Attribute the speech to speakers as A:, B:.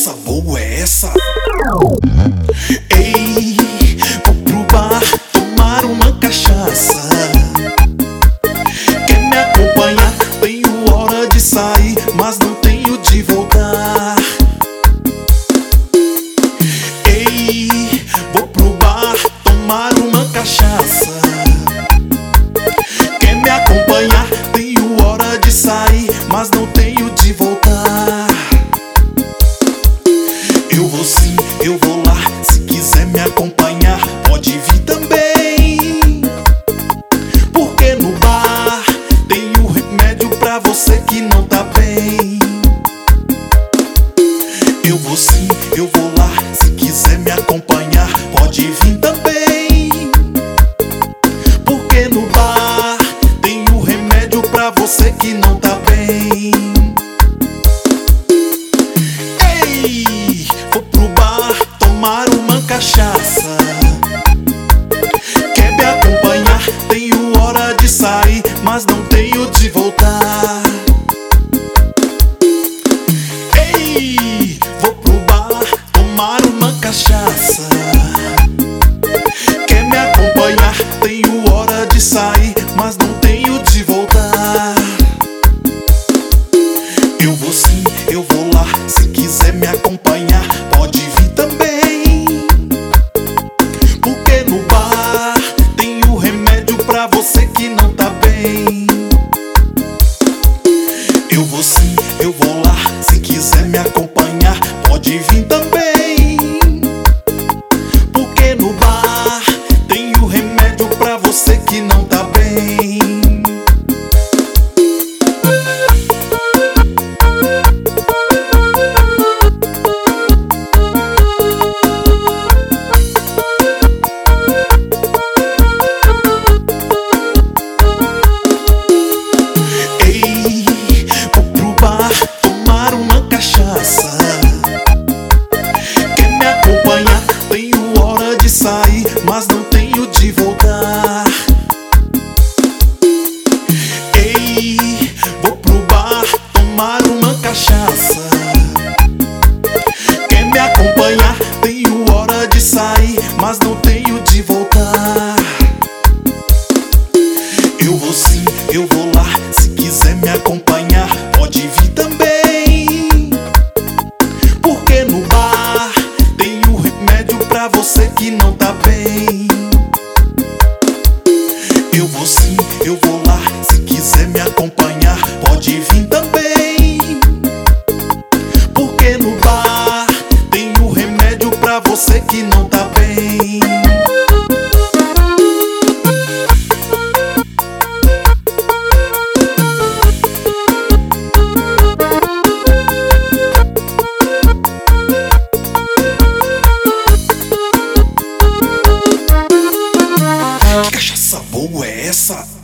A: cachaça boa é essa? Ei, vou pro bar tomar uma cachaça. Quer me acompanhar? Tenho hora de sair, mas não tenho de voltar. Ei, vou pro bar tomar uma cachaça. Quer me acompanhar? Tenho hora de sair, mas não tenho de voltar. Eu vou sim, eu vou lá. Se quiser me acompanhar, pode vir também. Porque no bar tem o remédio pra você que não tá bem. Eu vou sim, eu vou lá. Se quiser me acompanhar, pode vir também. Porque no bar tem o remédio pra você que não tá bem. Ei, vou pro bar tomar uma cachaça. Quer me acompanhar? Tenho hora de sair, mas não tenho de voltar. Ei, vou pro bar tomar uma cachaça. Quer me acompanhar? Tenho hora de sair, mas não tenho de voltar. Eu vou sim, eu vou lá. Se quiser me acompanhar, pode vir também. Porque no bar tem o remédio pra você que não tá bem. Eu vou sim, eu vou lá. Se quiser me acompanhar, pode vir também. Porque no bar tem o remédio pra você que não tá bem. Ei, vou pro bar tomar uma cachaça. Quer me acompanhar? Tenho hora de sair, mas não tenho de voltar. Ei, vou pro bar tomar uma cachaça. Quer me acompanhar? Tenho hora de sair, mas não tenho de voltar. Eu vou sim, eu vou lá. Se quiser me acompanhar, pode vir também. Porque no bar tem o remédio pra você que não tá bem. Eu vou sim, eu vou lá. Se quiser me acompanhar, pode vir também. Porque no bar tem o remédio pra você que não tá bem. Que cachaça boa é essa?